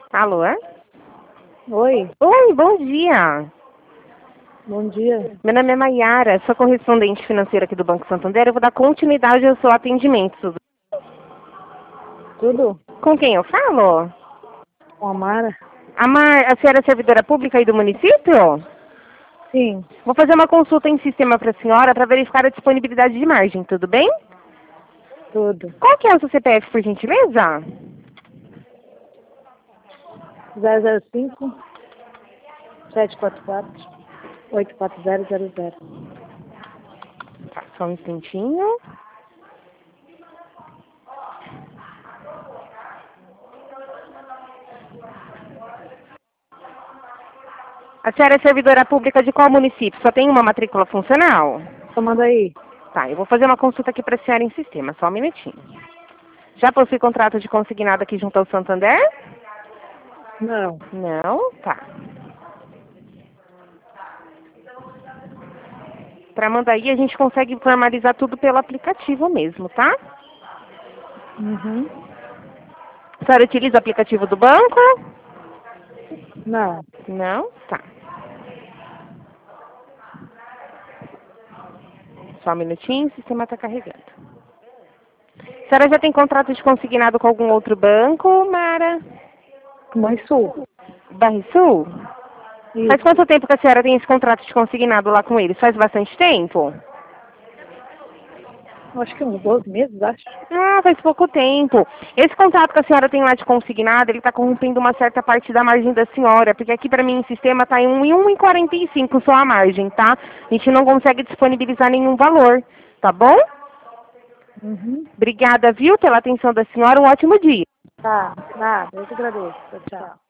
Alô? Oi, Oi, bom dia. bom dia. Meu nome é Maiara, sou correspondente financeira aqui do Banco Santander. Eu vou dar continuidade ao seu atendimento. Tudo? Com quem eu falo? Com a Mara? A senhora é servidora pública aí do município? Sim, Vou fazer uma consulta em sistema para a senhora para verificar a disponibilidade de margem, tudo bem? tudo. Qual que é o seu CPF, por gentileza? 005 744 84000. Tá, só um instantinho. A senhora é servidora pública de qual município? Só tem uma matrícula funcional? Só manda aí. Tá, eu vou fazer uma consulta aqui para a senhora em sistema, só um minutinho. Já possui contrato de consignado aqui junto ao Santander? Não. Não? Tá. Para Mandaí a gente consegue formalizar tudo pelo aplicativo mesmo, tá? Uhum. A senhora utiliza o aplicativo do banco? Não. Não? Tá. Só um minutinho, o sistema está carregando. A senhora já tem contrato de consignado com algum outro banco, Mara? Mãe Sul. Banrisul? Faz Isso. quanto tempo que a senhora tem esse contrato de consignado lá com eles? Faz bastante tempo? Acho que uns 12 meses, acho. Ah, faz pouco tempo. Esse contrato que a senhora tem lá de consignado, ele está corrompendo uma certa parte da margem da senhora, porque aqui para mim em sistema está em 1,45 só a margem, tá? A gente não consegue disponibilizar nenhum valor, tá bom? Uhum. Obrigada, viu, pela atenção da senhora. Um ótimo dia. Tá, nada. Eu que agradeço. Tchau, tchau.